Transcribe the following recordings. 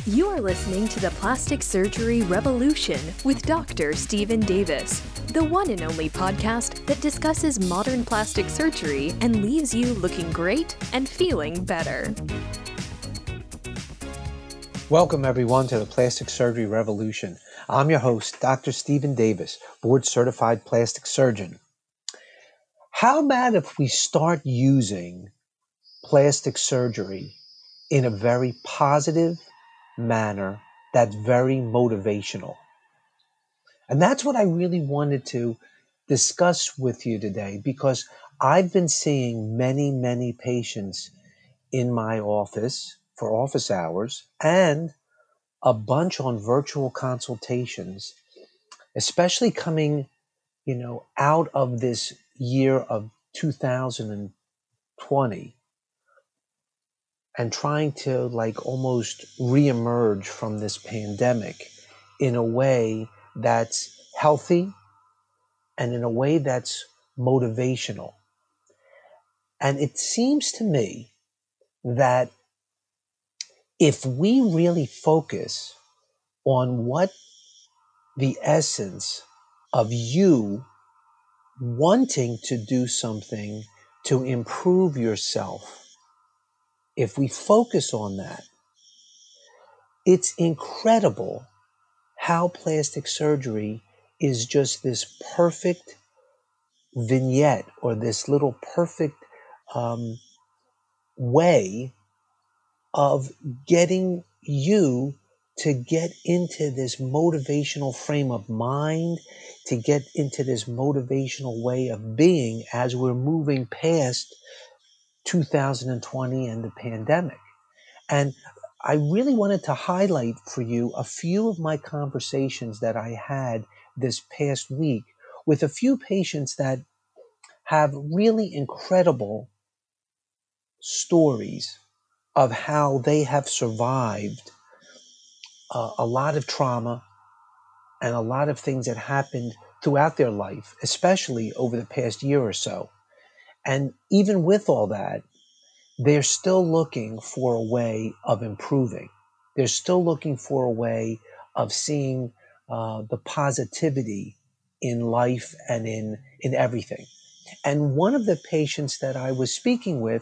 You are listening to the Plastic Surgery Revolution with Dr. Stephen Davis, the one and only podcast that discusses modern plastic surgery and leaves you looking great and feeling better. Welcome, everyone, to the Plastic Surgery Revolution. I'm your host, Dr. Stephen Davis, board-certified plastic surgeon. How about if we start using plastic surgery in a very positive manner that's very motivational? And that's what I really wanted to discuss with you today, because I've been seeing many patients in my office for office hours and a bunch on virtual consultations, especially coming, out of this year of 2020 and trying to almost reemerge from this pandemic in a way that's healthy and in a way that's motivational. And it seems to me that if we really focus on what the essence of you wanting to do something to improve yourself, if we focus on that, it's incredible how plastic surgery is just this perfect vignette or this little perfect way of getting you to get into this motivational frame of mind, to get into this motivational way of being as we're moving past 2020 and the pandemic. And I really wanted to highlight for you a few of my conversations that I had this past week with a few patients that have really incredible stories of how they have survived a lot of trauma and a lot of things that happened throughout their life, especially over the past year or so. And even with all that, they're still looking for a way of improving. They're still looking for a way of seeing the positivity in life and in everything. And one of the patients that I was speaking with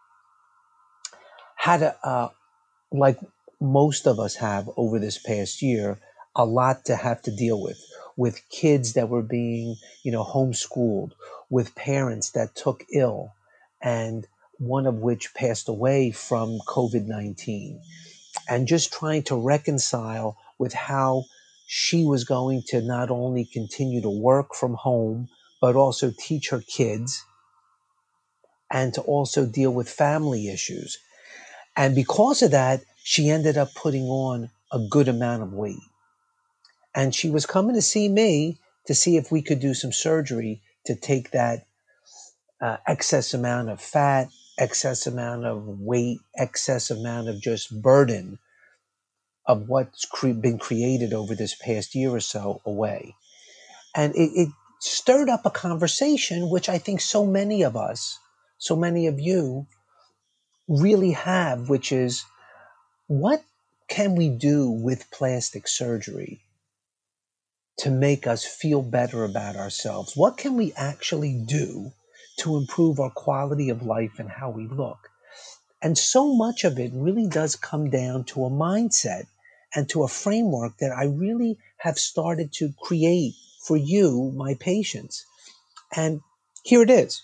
had like most of us have over this past year, a lot to have to deal with kids that were being, homeschooled, with parents that took ill, and one of which passed away from COVID-19, and just trying to reconcile with how she was going to not only continue to work from home, but also teach her kids and to also deal with family issues. And because of that, she ended up putting on a good amount of weight. And she was coming to see me to see if we could do some surgery to take that excess amount of fat, excess amount of weight, excess amount of just burden of what's been created over this past year or so away. And it stirred up a conversation, which I think so many of us, so many of you really have, which is, what can we do with plastic surgery to make us feel better about ourselves? What can we actually do to improve our quality of life and how we look? And so much of it really does come down to a mindset and to a framework that I really have started to create for you, my patients. And here it is.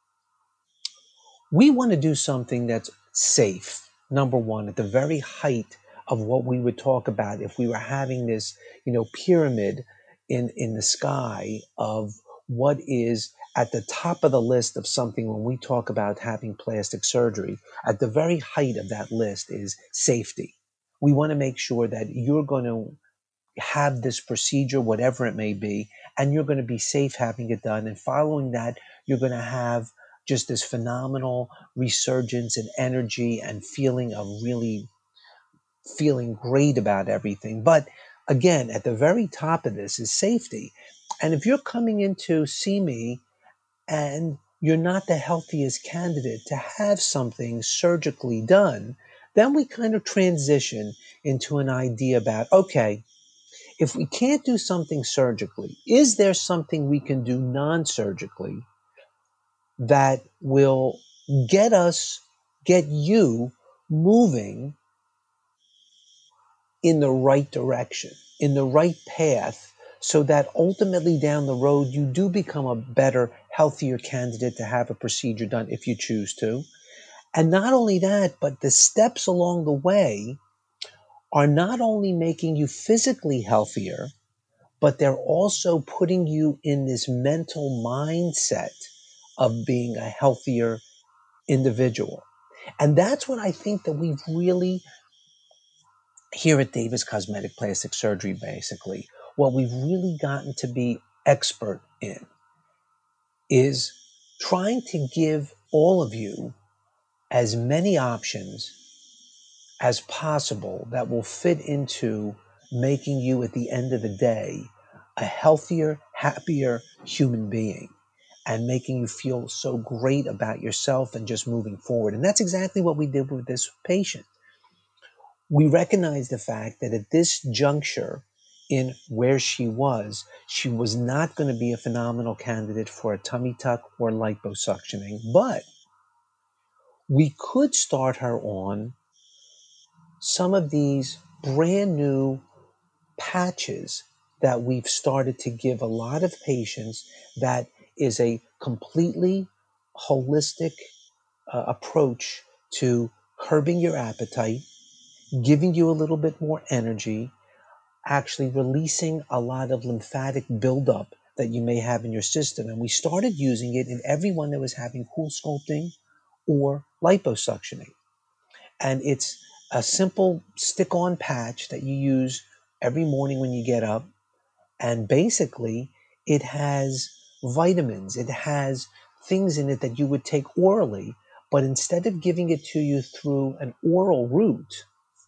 We want to do something that's safe, number one, at the very height of what we would talk about if we were having this, pyramid in the sky of what is at the top of the list of something when we talk about having plastic surgery. At the very height of that list is safety. We want to make sure that you're going to have this procedure, whatever it may be, and you're going to be safe having it done. And following that, you're going to have just this phenomenal resurgence and energy and feeling of really feeling great about everything. But again, at the very top of this is safety. And if you're coming in to see me and you're not the healthiest candidate to have something surgically done, Then we kind of transition into an idea about, okay, if we can't do something surgically, is there something we can do non-surgically that will get us, get you moving in the right direction, in the right path, so that ultimately down the road you do become a better, healthier candidate to have a procedure done if you choose to. And not only that, but the steps along the way are not only making you physically healthier, but they're also putting you in this mental mindset of being a healthier individual. And that's what I think that we've really, here at Davis Cosmetic Plastic Surgery, basically, what we've really gotten to be expert in is trying to give all of you as many options as possible that will fit into making you, at the end of the day, a healthier, happier human being, and making you feel so great about yourself and just moving forward. And that's exactly what we did with this patient. We recognized the fact that at this juncture in where she was not going to be a phenomenal candidate for a tummy tuck or liposuctioning, but we could start her on some of these brand new patches that we've started to give a lot of patients, that is a completely holistic approach to curbing your appetite, giving you a little bit more energy, actually releasing a lot of lymphatic buildup that you may have in your system. And we started using it in everyone that was having cool sculpting or liposuctioning. And it's a simple stick on patch that you use every morning when you get up. And basically, it has vitamins, it has things in it that you would take orally. But instead of giving it to you through an oral route,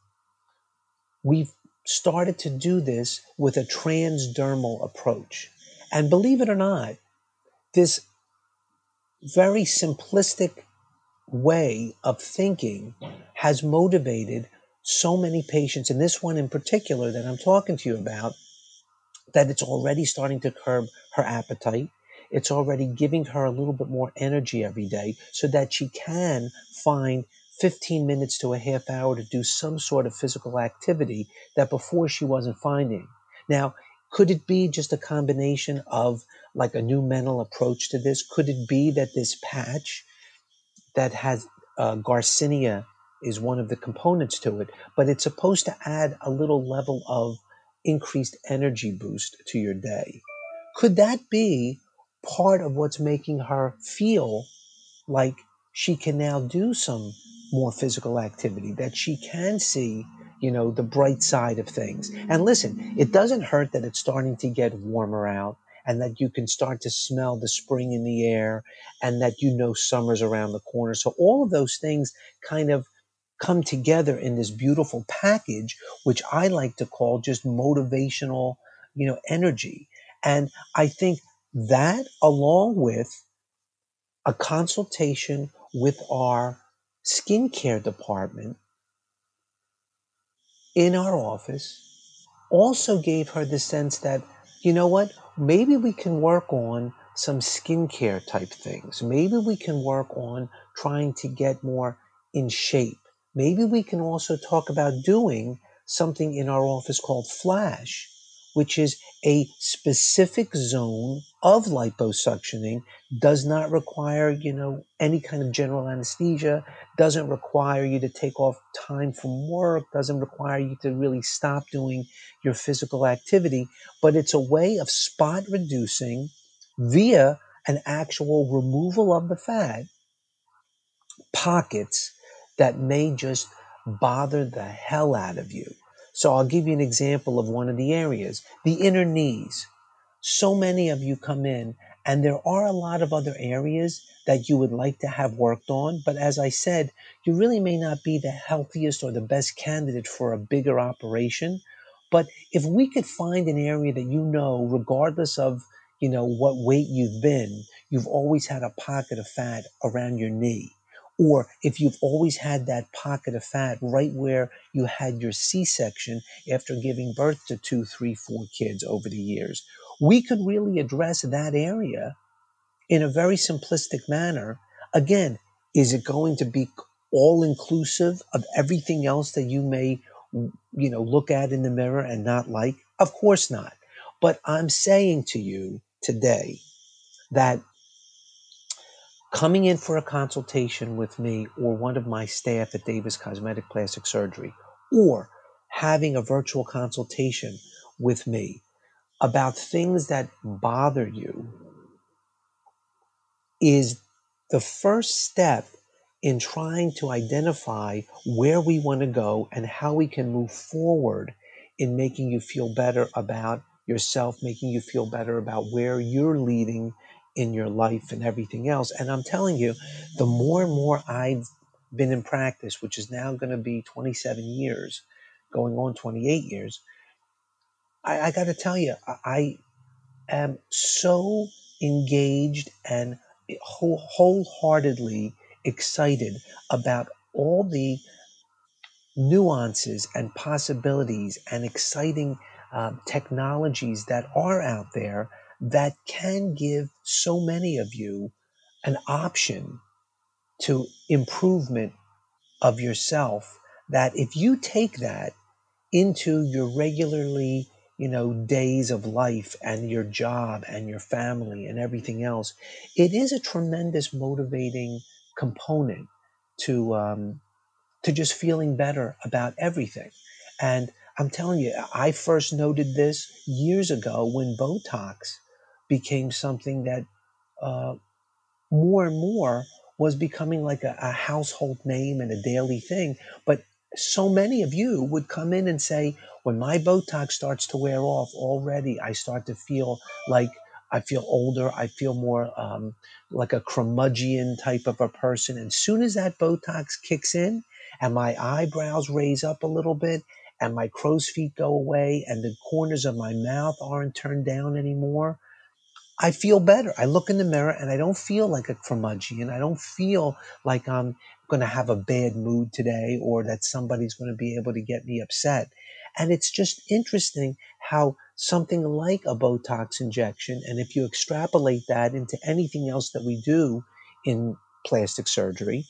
we've started to do this with a transdermal approach. And believe it or not, this very simplistic way of thinking has motivated so many patients, and this one in particular that I'm talking to you about, that it's already starting to curb her appetite. It's already giving her a little bit more energy every day so that she can find 15 minutes to a half hour to do some sort of physical activity that before she wasn't finding. Now, could it be just a combination of like a new mental approach to this? Could it be that this patch that has Garcinia is one of the components to it, but it's supposed to add a little level of increased energy boost to your day? Could that be part of what's making her feel like she can now do some more physical activity, that she can see, the bright side of things? And listen, it doesn't hurt that it's starting to get warmer out, and that you can start to smell the spring in the air, and that summer's around the corner. So all of those things kind of come together in this beautiful package, which I like to call just motivational, energy. And I think that, along with a consultation with our skincare department in our office, also gave her the sense that, what, maybe we can work on some skincare type things. Maybe we can work on trying to get more in shape. Maybe we can also talk about doing something in our office called Flash, which is a specific zone of liposuctioning, does not require, any kind of general anesthesia, doesn't require you to take off time from work, doesn't require you to really stop doing your physical activity, but it's a way of spot reducing via an actual removal of the fat pockets that may just bother the hell out of you. So I'll give you an example of one of the areas, the inner knees. So many of you come in, and there are a lot of other areas that you would like to have worked on. But as I said, you really may not be the healthiest or the best candidate for a bigger operation. But if we could find an area that, regardless of, what weight you've been, you've always had a pocket of fat around your knee, Or if you've always had that pocket of fat right where you had your C-section after giving birth to 2, 3, 4 kids over the years, we could really address that area in a very simplistic manner. Again, is it going to be all inclusive of everything else that you may, look at in the mirror and not like? Of course not. But I'm saying to you today that coming in for a consultation with me or one of my staff at Davis Cosmetic Plastic Surgery, or having a virtual consultation with me about things that bother you, is the first step in trying to identify where we want to go and how we can move forward in making you feel better about yourself, making you feel better about where you're leading in your life and everything else. And I'm telling you, the more and more I've been in practice, which is now going to be 27 years, going on 28 years, I got to tell you, I am so engaged and wholeheartedly excited about all the nuances and possibilities and exciting technologies that are out there that can give so many of you an option to improvement of yourself, that if you take that into your regularly, days of life and your job and your family and everything else, it is a tremendous motivating component to just feeling better about everything. And I'm telling you, I first noted this years ago when Botox became something that uh, more and more was becoming like a household name and a daily thing. But so many of you would come in and say, when my Botox starts to wear off, already I start to feel like I feel older. I feel more like a curmudgeon type of a person. And soon as that Botox kicks in and my eyebrows raise up a little bit and my crow's feet go away and the corners of my mouth aren't turned down anymore, I feel better. I look in the mirror and I don't feel like a curmudgeon. I don't feel like I'm going to have a bad mood today or that somebody's going to be able to get me upset. And it's just interesting how something like a Botox injection, and if you extrapolate that into anything else that we do in plastic surgery,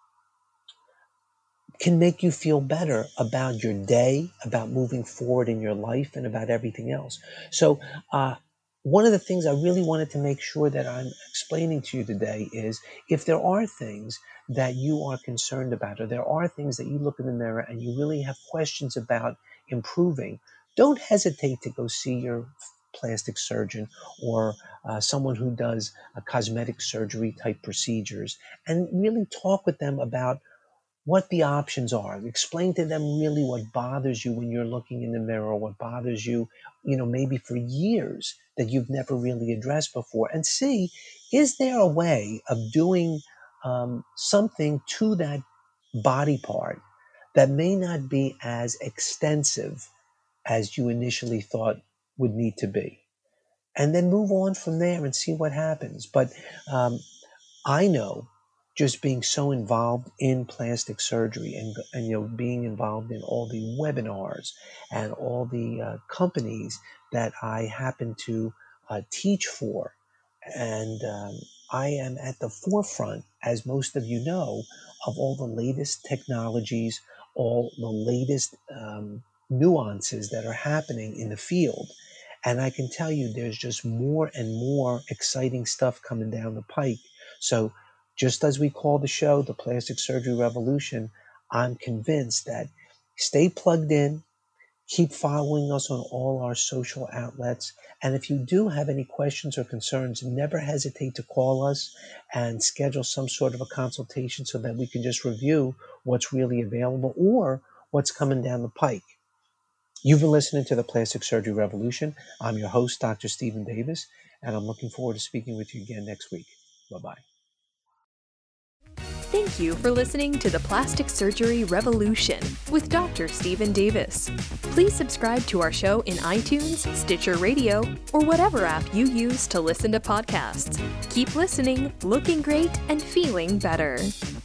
can make you feel better about your day, about moving forward in your life, and about everything else. So, one of the things I really wanted to make sure that I'm explaining to you today is, if there are things that you are concerned about, or there are things that you look in the mirror and you really have questions about improving, don't hesitate to go see your plastic surgeon or someone who does cosmetic surgery type procedures, and really talk with them about what the options are. Explain to them really what bothers you when you're looking in the mirror, what bothers you, maybe for years that you've never really addressed before, and see, is there a way of doing something to that body part that may not be as extensive as you initially thought would need to be? And then move on from there and see what happens. But um, I know, just being so involved in plastic surgery and being involved in all the webinars and all the companies that I happen to teach for, and I am at the forefront, as most of you know, of all the latest technologies, all the latest nuances that are happening in the field. And I can tell you, there's just more and more exciting stuff coming down the pike. So just as we call the show the Plastic Surgery Revolution, I'm convinced that stay plugged in, keep following us on all our social outlets. And if you do have any questions or concerns, never hesitate to call us and schedule some sort of a consultation so that we can just review what's really available or what's coming down the pike. You've been listening to the Plastic Surgery Revolution. I'm your host, Dr. Stephen Davis, and I'm looking forward to speaking with you again next week. Bye-bye. Thank you for listening to the Plastic Surgery Revolution with Dr. Stephen Davis. Please subscribe to our show in iTunes, Stitcher Radio, or whatever app you use to listen to podcasts. Keep listening, looking great, and feeling better.